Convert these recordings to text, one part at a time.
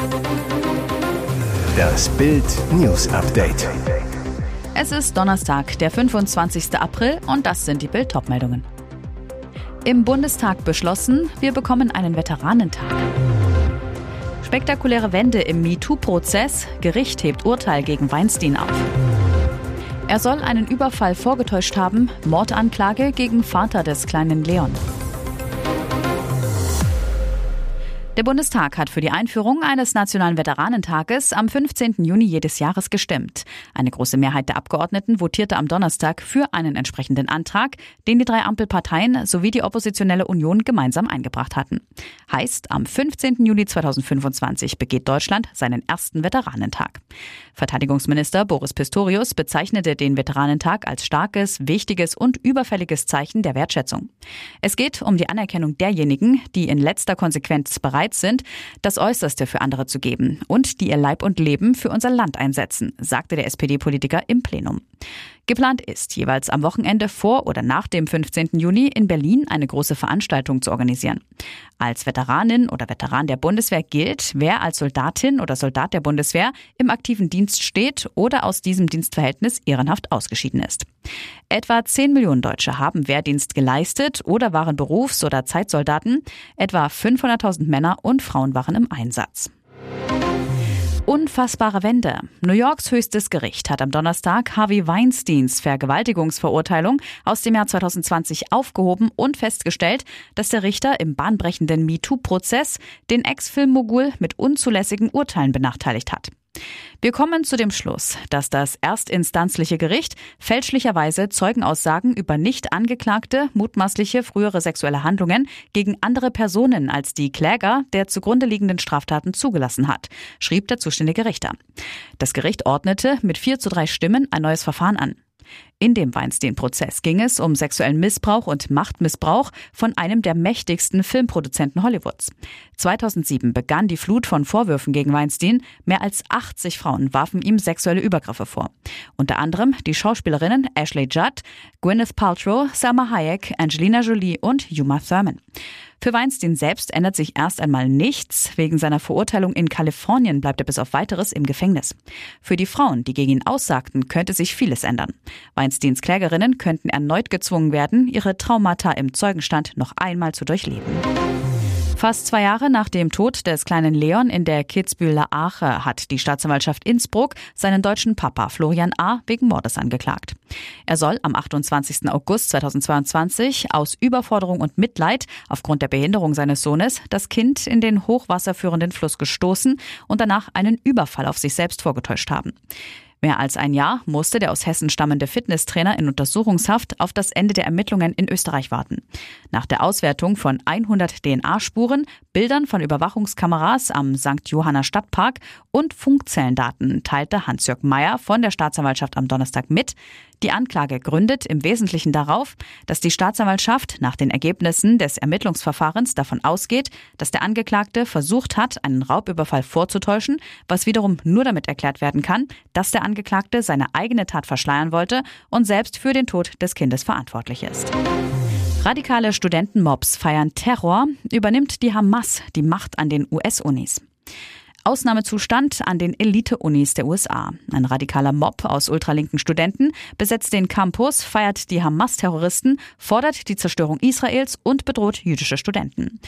Das Bild News Update. Es ist Donnerstag, der 25. April und das sind die Bild-Top-Meldungen. Im Bundestag beschlossen, wir bekommen einen Veteranentag. Spektakuläre Wende im MeToo-Prozess, Gericht hebt Urteil gegen Weinstein auf. Er soll einen Überfall vorgetäuscht haben, Mordanklage gegen Vater des kleinen Leon. Der Bundestag hat für die Einführung eines nationalen Veteranentages am 15. Juni jedes Jahres gestimmt. Eine große Mehrheit der Abgeordneten votierte am Donnerstag für einen entsprechenden Antrag, den die 3 Ampelparteien sowie die oppositionelle Union gemeinsam eingebracht hatten. Heißt, am 15. Juli 2025 begeht Deutschland seinen ersten Veteranentag. Verteidigungsminister Boris Pistorius bezeichnete den Veteranentag als starkes, wichtiges und überfälliges Zeichen der Wertschätzung. Es geht um die Anerkennung derjenigen, die in letzter Konsequenz bereit sind, das Äußerste für andere zu geben und die ihr Leib und Leben für unser Land einsetzen, sagte der SPD-Politiker im Plenum. Geplant ist, jeweils am Wochenende vor oder nach dem 15. Juni in Berlin eine große Veranstaltung zu organisieren. Als Veteranin oder Veteran der Bundeswehr gilt, wer als Soldatin oder Soldat der Bundeswehr im aktiven Dienst steht oder aus diesem Dienstverhältnis ehrenhaft ausgeschieden ist. Etwa 10 Millionen Deutsche haben Wehrdienst geleistet oder waren Berufs- oder Zeitsoldaten. Etwa 500.000 Männer und Frauen waren im Einsatz. Unfassbare Wende. New Yorks höchstes Gericht hat am Donnerstag Harvey Weinsteins Vergewaltigungsverurteilung aus dem Jahr 2020 aufgehoben und festgestellt, dass der Richter im bahnbrechenden MeToo-Prozess den Ex-Filmmogul mit unzulässigen Urteilen benachteiligt hat. Wir kommen zu dem Schluss, dass das erstinstanzliche Gericht fälschlicherweise Zeugenaussagen über nicht angeklagte, mutmaßliche frühere sexuelle Handlungen gegen andere Personen als die Kläger der zugrunde liegenden Straftaten zugelassen hat, schrieb der zuständige Richter. Das Gericht ordnete mit 4:3 Stimmen ein neues Verfahren an. In dem Weinstein-Prozess ging es um sexuellen Missbrauch und Machtmissbrauch von einem der mächtigsten Filmproduzenten Hollywoods. 2007 begann die Flut von Vorwürfen gegen Weinstein. Mehr als 80 Frauen warfen ihm sexuelle Übergriffe vor. Unter anderem die Schauspielerinnen Ashley Judd, Gwyneth Paltrow, Salma Hayek, Angelina Jolie und Uma Thurman. Für Weinstein selbst ändert sich erst einmal nichts. Wegen seiner Verurteilung in Kalifornien bleibt er bis auf Weiteres im Gefängnis. Für die Frauen, die gegen ihn aussagten, könnte sich vieles ändern. Weinsteins Klägerinnen könnten erneut gezwungen werden, ihre Traumata im Zeugenstand noch einmal zu durchleben. Fast 2 Jahre nach dem Tod des kleinen Leon in der Kitzbüheler Ache hat die Staatsanwaltschaft Innsbruck seinen deutschen Papa Florian A. wegen Mordes angeklagt. Er soll am 28. August 2022 aus Überforderung und Mitleid aufgrund der Behinderung seines Sohnes das Kind in den hochwasserführenden Fluss gestoßen und danach einen Überfall auf sich selbst vorgetäuscht haben. Mehr als ein Jahr musste der aus Hessen stammende Fitnesstrainer in Untersuchungshaft auf das Ende der Ermittlungen in Österreich warten. Nach der Auswertung von 100 DNA-Spuren, Bildern von Überwachungskameras am St. Johanner Stadtpark und Funkzellendaten teilte Hans-Jörg Meyer von der Staatsanwaltschaft am Donnerstag mit. Die Anklage gründet im Wesentlichen darauf, dass die Staatsanwaltschaft nach den Ergebnissen des Ermittlungsverfahrens davon ausgeht, dass der Angeklagte versucht hat, einen Raubüberfall vorzutäuschen, was wiederum nur damit erklärt werden kann, dass der Angeklagte seine eigene Tat verschleiern wollte und selbst für den Tod des Kindes verantwortlich ist. Radikale Studentenmobs feiern Terror, übernimmt die Hamas die Macht an den US-Unis. Ausnahmezustand an den Elite-Unis der USA. Ein radikaler Mob aus ultralinken Studenten besetzt den Campus, feiert die Hamas-Terroristen, fordert die Zerstörung Israels und bedroht jüdische Studenten.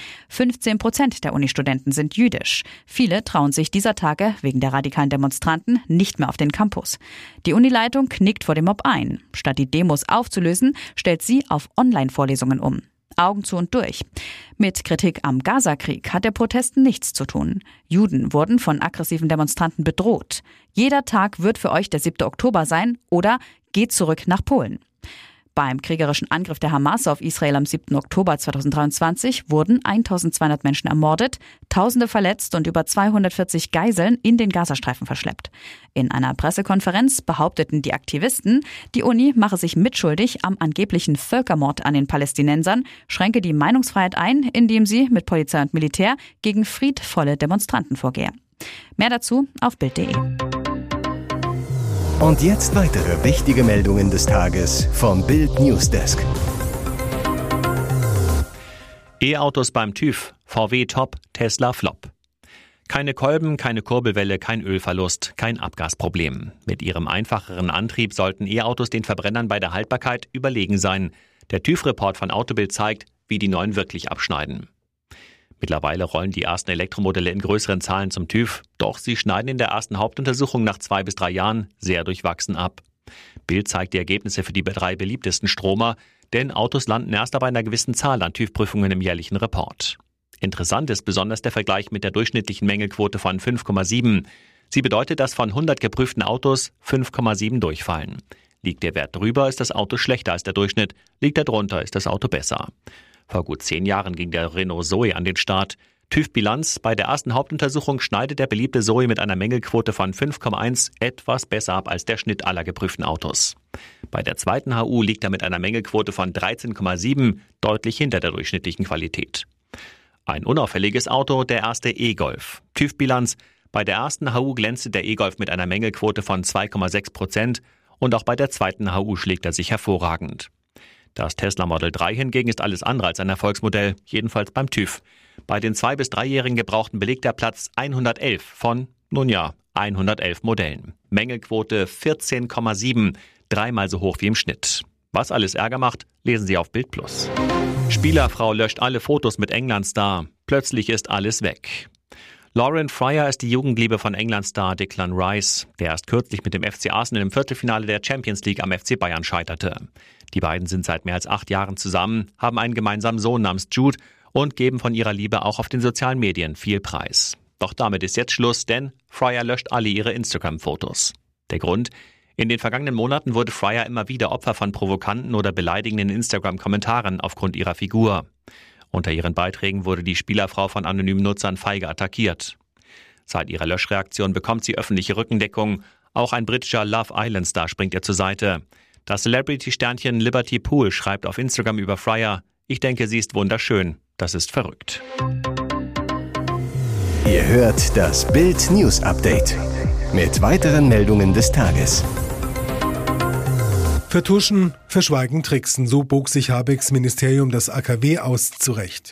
15% der Unistudenten sind jüdisch. Viele trauen sich dieser Tage wegen der radikalen Demonstranten nicht mehr auf den Campus. Die Unileitung knickt vor dem Mob ein. Statt die Demos aufzulösen, stellt sie auf Online-Vorlesungen um. Augen zu und durch. Mit Kritik am Gaza-Krieg hat der Protest nichts zu tun. Juden wurden von aggressiven Demonstranten bedroht. Jeder Tag wird für euch der 7. Oktober sein oder geht zurück nach Polen. Beim kriegerischen Angriff der Hamas auf Israel am 7. Oktober 2023 wurden 1200 Menschen ermordet, Tausende verletzt und über 240 Geiseln in den Gazastreifen verschleppt. In einer Pressekonferenz behaupteten die Aktivisten, die Uni mache sich mitschuldig am angeblichen Völkermord an den Palästinensern, schränke die Meinungsfreiheit ein, indem sie mit Polizei und Militär gegen friedvolle Demonstranten vorgehe. Mehr dazu auf Bild.de. Und jetzt weitere wichtige Meldungen des Tages vom Bild Newsdesk. E-Autos beim TÜV, VW top, Tesla flop. Keine Kolben, keine Kurbelwelle, kein Ölverlust, kein Abgasproblem. Mit ihrem einfacheren Antrieb sollten E-Autos den Verbrennern bei der Haltbarkeit überlegen sein. Der TÜV-Report von Autobild zeigt, wie die neuen wirklich abschneiden. Mittlerweile rollen die ersten Elektromodelle in größeren Zahlen zum TÜV, doch sie schneiden in der ersten Hauptuntersuchung nach 2 bis 3 Jahren sehr durchwachsen ab. Bild zeigt die Ergebnisse für die 3 beliebtesten Stromer, denn Autos landen erst ab einer gewissen Zahl an TÜV-Prüfungen im jährlichen Report. Interessant ist besonders der Vergleich mit der durchschnittlichen Mängelquote von 5,7. Sie bedeutet, dass von 100 geprüften Autos 5,7 durchfallen. Liegt der Wert drüber, ist das Auto schlechter als der Durchschnitt. Liegt er drunter, ist das Auto besser. Vor gut 10 Jahren ging der Renault Zoe an den Start. TÜV-Bilanz: Bei der ersten Hauptuntersuchung schneidet der beliebte Zoe mit einer Mängelquote von 5,1 etwas besser ab als der Schnitt aller geprüften Autos. Bei der zweiten HU liegt er mit einer Mängelquote von 13,7 deutlich hinter der durchschnittlichen Qualität. Ein unauffälliges Auto, der erste E-Golf. TÜV-Bilanz: Bei der ersten HU glänzte der E-Golf mit einer Mängelquote von 2,6% und auch bei der zweiten HU schlägt er sich hervorragend. Das Tesla Model 3 hingegen ist alles andere als ein Erfolgsmodell, jedenfalls beim TÜV. Bei den 2- bis 3-jährigen Gebrauchten belegt der Platz 111 von, 111 Modellen. Mängelquote 14,7, 3-mal so hoch wie im Schnitt. Was alles Ärger macht, lesen Sie auf Bild+. Spielerfrau löscht alle Fotos mit England-Star. Plötzlich ist alles weg. Lauren Fryer ist die Jugendliebe von England-Star Declan Rice, der erst kürzlich mit dem FC Arsenal im Viertelfinale der Champions League am FC Bayern scheiterte. Die beiden sind seit mehr als 8 Jahren zusammen, haben einen gemeinsamen Sohn namens Jude und geben von ihrer Liebe auch auf den sozialen Medien viel Preis. Doch damit ist jetzt Schluss, denn Fryer löscht alle ihre Instagram-Fotos. Der Grund? In den vergangenen Monaten wurde Fryer immer wieder Opfer von provokanten oder beleidigenden Instagram-Kommentaren aufgrund ihrer Figur. Unter ihren Beiträgen wurde die Spielerfrau von anonymen Nutzern feige attackiert. Seit ihrer Löschreaktion bekommt sie öffentliche Rückendeckung. Auch ein britischer Love Island-Star springt ihr zur Seite. Das Celebrity-Sternchen Liberty Poole schreibt auf Instagram über Fryer: Ich denke, sie ist wunderschön. Das ist verrückt. Ihr hört das Bild News Update mit weiteren Meldungen des Tages. Vertuschen, verschweigen, tricksen, so bog sich Habecks Ministerium das AKW aus zurecht.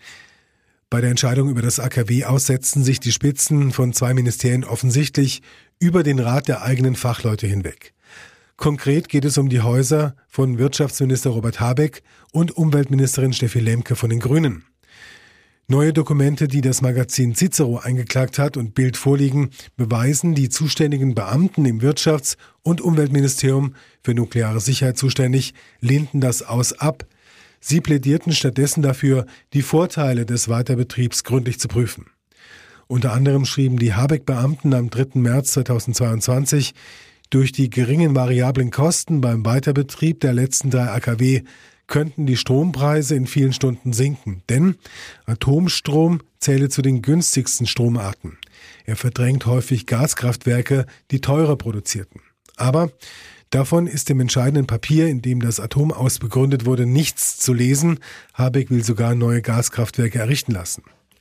Bei der Entscheidung über das AKW aus setzten sich die Spitzen von 2 Ministerien offensichtlich über den Rat der eigenen Fachleute hinweg. Konkret geht es um die Häuser von Wirtschaftsminister Robert Habeck und Umweltministerin Steffi Lemke von den Grünen. Neue Dokumente, die das Magazin Cicero eingeklagt hat und Bild vorliegen, beweisen, die zuständigen Beamten im Wirtschafts- und Umweltministerium für nukleare Sicherheit zuständig, lehnten das Aus ab. Sie plädierten stattdessen dafür, die Vorteile des Weiterbetriebs gründlich zu prüfen. Unter anderem schrieben die Habeck-Beamten am 3. März 2022, durch die geringen variablen Kosten beim Weiterbetrieb der letzten 3 AKW könnten die Strompreise in vielen Stunden sinken, denn Atomstrom zähle zu den günstigsten Stromarten. Er verdrängt häufig Gaskraftwerke, die teurer produzierten. Aber davon ist im entscheidenden Papier, in dem das Atom aus begründet wurde, nichts zu lesen. Habeck will sogar neue Gaskraftwerke errichten lassen.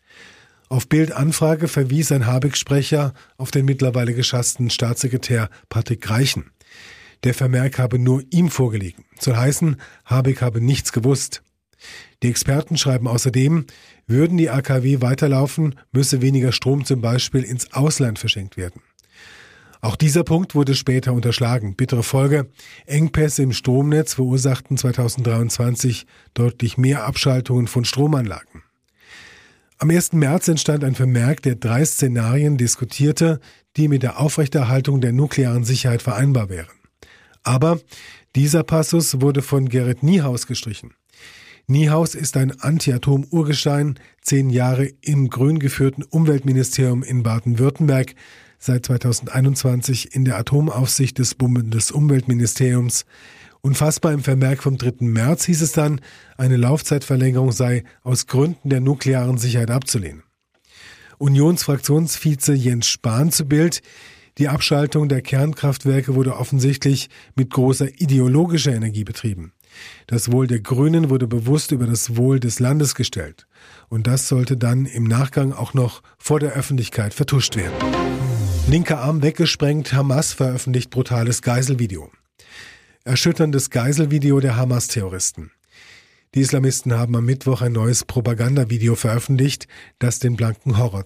Auf Bild-Anfrage verwies ein Habeck-Sprecher auf den mittlerweile geschassten Staatssekretär Patrick Reichen. Der Vermerk habe nur ihm vorgelegen. Soll heißen, Habeck habe nichts gewusst. Die Experten schreiben außerdem, würden die AKW weiterlaufen, müsse weniger Strom zum Beispiel ins Ausland verschenkt werden. Auch dieser Punkt wurde später unterschlagen. Bittere Folge: Engpässe im Stromnetz verursachten 2023 deutlich mehr Abschaltungen von Stromanlagen. Am 1. März entstand ein Vermerk, der 3 Szenarien diskutierte, die mit der Aufrechterhaltung der nuklearen Sicherheit vereinbar wären. Aber dieser Passus wurde von Gerrit Niehaus gestrichen. Niehaus ist ein Anti-Atom-Urgestein, 10 Jahre im grün geführten Umweltministerium in Baden-Württemberg, seit 2021 in der Atomaufsicht des Bundesumweltministeriums. Unfassbar im Vermerk vom 3. März hieß es dann, eine Laufzeitverlängerung sei aus Gründen der nuklearen Sicherheit abzulehnen. Unionsfraktionsvize Jens Spahn zu Bild: Die Abschaltung der Kernkraftwerke wurde offensichtlich mit großer ideologischer Energie betrieben. Das Wohl der Grünen wurde bewusst über das Wohl des Landes gestellt. Und das sollte dann im Nachgang auch noch vor der Öffentlichkeit vertuscht werden. Linker Arm weggesprengt, Hamas veröffentlicht brutales Geiselvideo. Erschütterndes Geiselvideo der Hamas-Terroristen. Die Islamisten haben am Mittwoch ein neues Propagandavideo veröffentlicht, das den blanken Horror zeigt.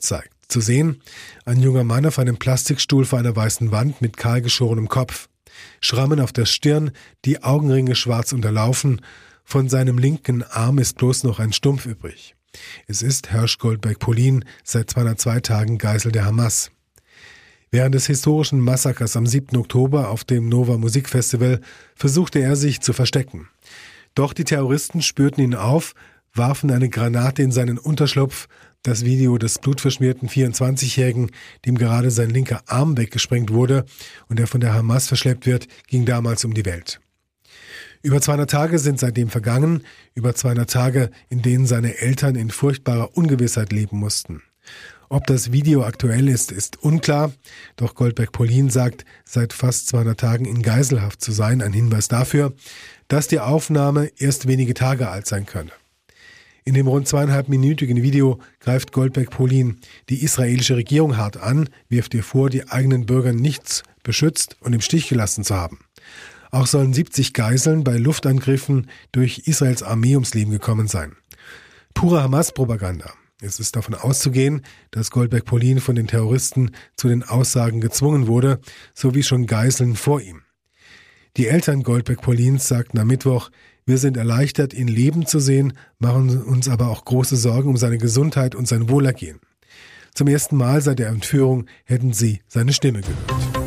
zu sehen. Ein junger Mann auf einem Plastikstuhl vor einer weißen Wand mit kahlgeschorenem Kopf. Schrammen auf der Stirn, die Augenringe schwarz unterlaufen. Von seinem linken Arm ist bloß noch ein Stumpf übrig. Es ist Hersch Goldberg-Polin, seit 202 Tagen Geisel der Hamas. Während des historischen Massakers am 7. Oktober auf dem Nova Musikfestival versuchte er sich zu verstecken. Doch die Terroristen spürten ihn auf, warfen eine Granate in seinen Unterschlupf. Das Video des blutverschmierten 24-Jährigen, dem gerade sein linker Arm weggesprengt wurde und der von der Hamas verschleppt wird, ging damals um die Welt. Über 200 Tage sind seitdem vergangen, über 200 Tage, in denen seine Eltern in furchtbarer Ungewissheit leben mussten. Ob das Video aktuell ist, ist unklar, doch Goldberg-Polin sagt, seit fast 200 Tagen in Geiselhaft zu sein, ein Hinweis dafür, dass die Aufnahme erst wenige Tage alt sein könne. In dem rund 2,5-minütigen Video greift Goldberg-Polin die israelische Regierung hart an, wirft ihr vor, die eigenen Bürger nichts beschützt und im Stich gelassen zu haben. Auch sollen 70 Geiseln bei Luftangriffen durch Israels Armee ums Leben gekommen sein. Pure Hamas-Propaganda. Es ist davon auszugehen, dass Goldberg-Polin von den Terroristen zu den Aussagen gezwungen wurde, so wie schon Geiseln vor ihm. Die Eltern Goldberg-Polins sagten am Mittwoch, wir sind erleichtert, ihn leben zu sehen, machen uns aber auch große Sorgen um seine Gesundheit und sein Wohlergehen. Zum ersten Mal seit der Entführung hätten sie seine Stimme gehört.